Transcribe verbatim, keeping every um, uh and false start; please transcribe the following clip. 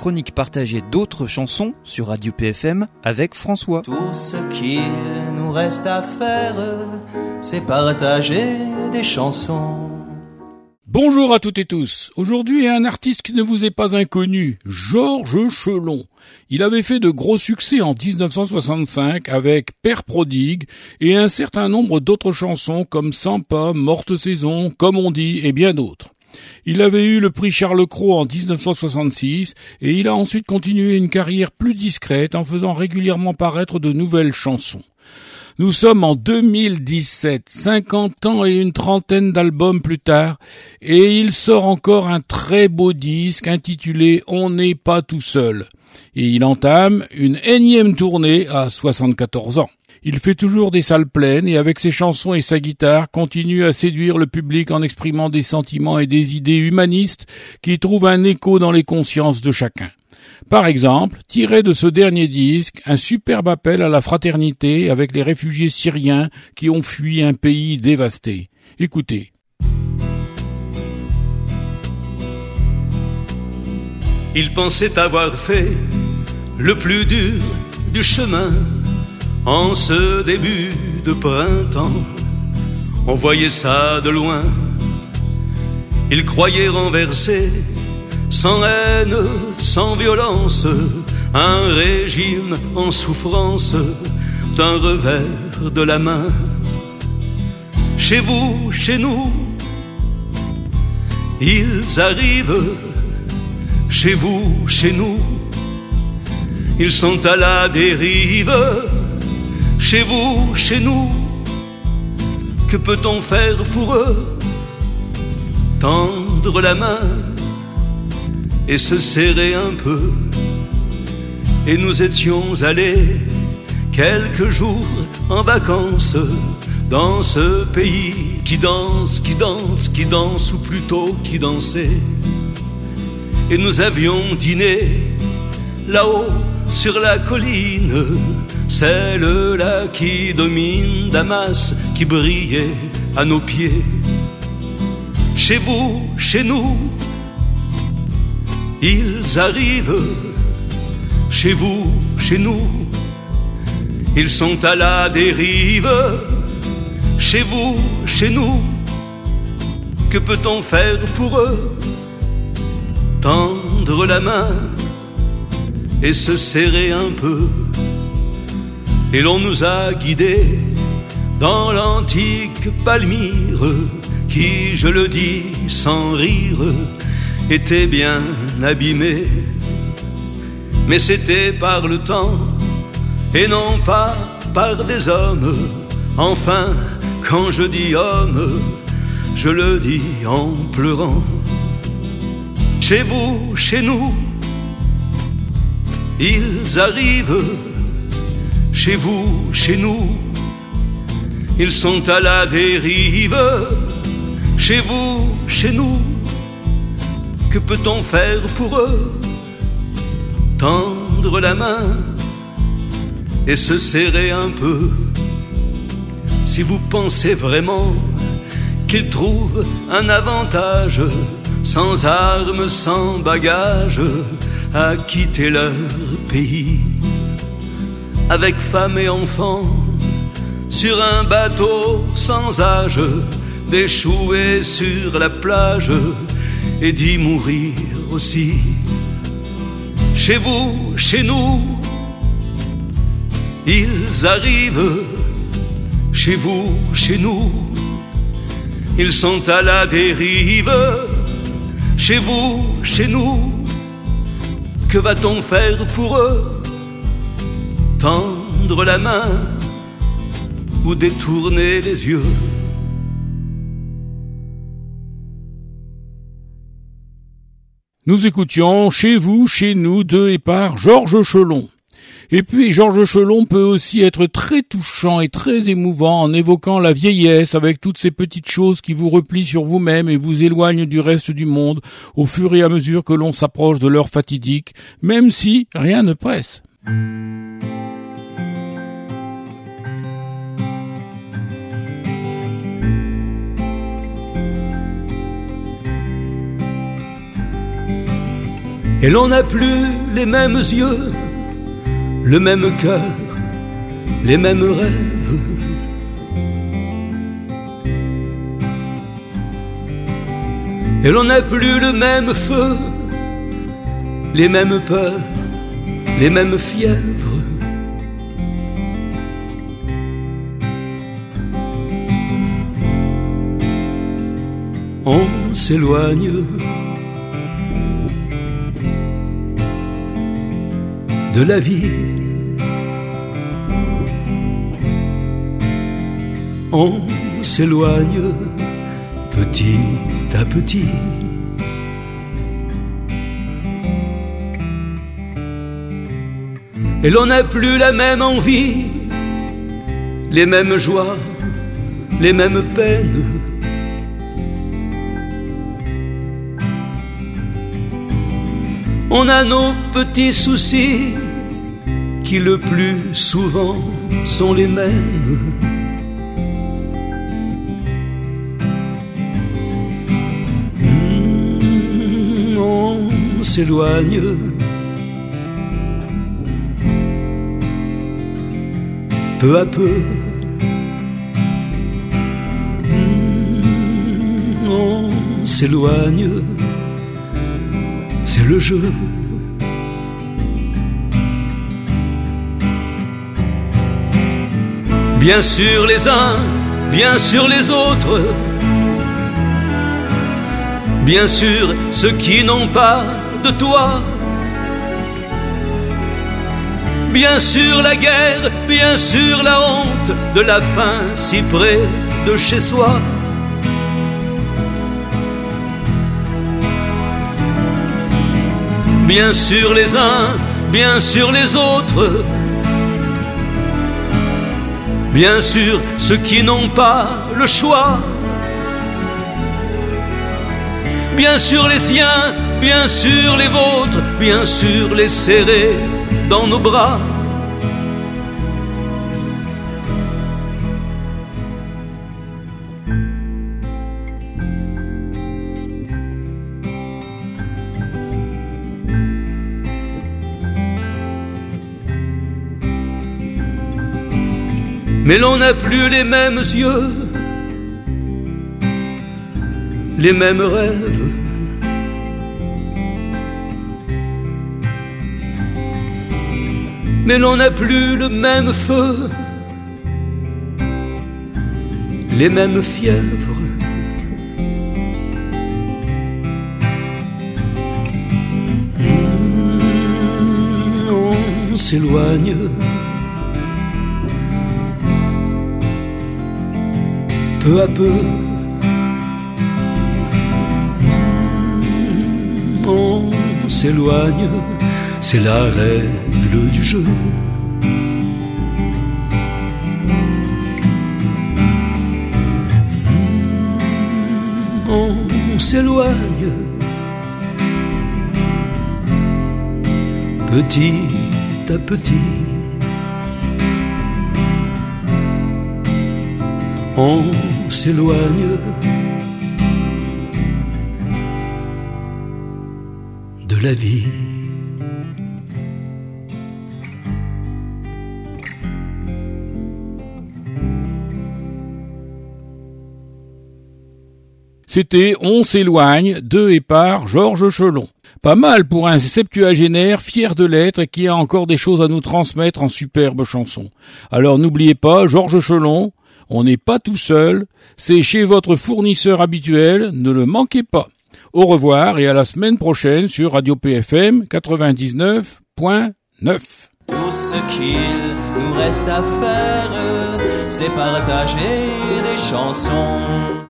chronique partagée d'autres chansons sur Radio P F M avec François. Tout ce qu'il nous reste à faire, c'est partager des chansons. Bonjour à toutes et tous. Aujourd'hui, un artiste qui ne vous est pas inconnu, Georges Chelon. Il avait fait de gros succès en dix-neuf cent soixante-cinq avec Père Prodigue et un certain nombre d'autres chansons comme Sans pas, Morte saison, Comme on dit et bien d'autres. Il avait eu le prix Charles Cros en dix-neuf cent soixante-six et il a ensuite continué une carrière plus discrète en faisant régulièrement paraître de nouvelles chansons. Nous sommes en deux mille dix-sept, cinquante ans et une trentaine d'albums plus tard, et il sort encore un très beau disque intitulé « On n'est pas tout seul ». Et il entame une énième tournée à soixante-quatorze ans. Il fait toujours des salles pleines et avec ses chansons et sa guitare continue à séduire le public en exprimant des sentiments et des idées humanistes qui trouvent un écho dans les consciences de chacun. Par exemple, tiré de ce dernier disque, un superbe appel à la fraternité avec les réfugiés syriens qui ont fui un pays dévasté. Écoutez. Il pensait avoir fait le plus dur du chemin en ce début de printemps. On voyait ça de loin. Il croyait renverser sans haine, sans violence, un régime en souffrance d'un revers de la main. Chez vous, chez nous, ils arrivent. Chez vous, chez nous, ils sont à la dérive. Chez vous, chez nous, que peut-on faire pour eux? Tendre la main et se serrer un peu. Et nous étions allés quelques jours en vacances dans ce pays qui danse, qui danse, qui danse, ou plutôt qui dansait. Et nous avions dîné là-haut sur la colline, celle-là qui domine Damas, qui brillait à nos pieds. Chez vous, chez nous, ils arrivent. Chez vous, chez nous, ils sont à la dérive. Chez vous, chez nous, que peut-on faire pour eux? Tendre la main et se serrer un peu. Et l'on nous a guidés dans l'antique Palmyre, qui, je le dis sans rire, était bien abîmé. Mais c'était par le temps et non pas par des hommes. Enfin, quand je dis homme, je le dis en pleurant. Chez vous, chez nous, ils arrivent. Chez vous, chez nous, ils sont à la dérive. Chez vous, chez nous, que peut-on faire pour eux? Tendre la main et se serrer un peu. Si vous pensez vraiment qu'ils trouvent un avantage, sans armes, sans bagages, à quitter leur pays, avec femme et enfants, sur un bateau sans âge, d'échouer sur la plage et d'y mourir aussi. Chez vous, chez nous, ils arrivent. Chez vous, chez nous, ils sont à la dérive. Chez vous, chez nous, que va-t-on faire pour eux? Tendre la main ou détourner les yeux? Nous écoutions Chez vous, chez nous de et par Georges Chelon. Et puis Georges Chelon peut aussi être très touchant et très émouvant en évoquant la vieillesse avec toutes ces petites choses qui vous replient sur vous-même et vous éloignent du reste du monde au fur et à mesure que l'on s'approche de l'heure fatidique, même si rien ne presse. Et l'on n'a plus les mêmes yeux, le même cœur, les mêmes rêves. Et l'on n'a plus le même feu, les mêmes peurs, les mêmes fièvres. On s'éloigne de la vie. On s'éloigne petit à petit. Et l'on n'a plus la même envie, les mêmes joies, les mêmes peines. On a nos petits soucis qui le plus souvent sont les mêmes. Mmh, on s'éloigne peu à peu. Mmh, on s'éloigne. C'est le jeu. Bien sûr les uns, bien sûr les autres, bien sûr ceux qui n'ont pas de toi, bien sûr la guerre, bien sûr la honte de la faim si près de chez soi. Bien sûr les uns, bien sûr les autres, bien sûr ceux qui n'ont pas le choix, bien sûr les siens, bien sûr les vôtres, bien sûr les serrer dans nos bras. Mais l'on n'a plus les mêmes yeux, les mêmes rêves. Mais l'on n'a plus le même feu, les mêmes fièvres. Mmh, on s'éloigne peu à peu. Mmh, on s'éloigne, c'est la règle du jeu. Mmh, on s'éloigne petit à petit. On s'éloigne de la vie. C'était On s'éloigne de et par Georges Chelon. Pas mal pour un septuagénaire fier de l'être et qui a encore des choses à nous transmettre en superbes chansons. Alors n'oubliez pas, Georges Chelon, on n'est pas tout seul, c'est chez votre fournisseur habituel, ne le manquez pas. Au revoir et à la semaine prochaine sur Radio P F M quatre-vingt-dix-neuf point neuf. Tout ce qu'il nous reste à faire, c'est partager des chansons.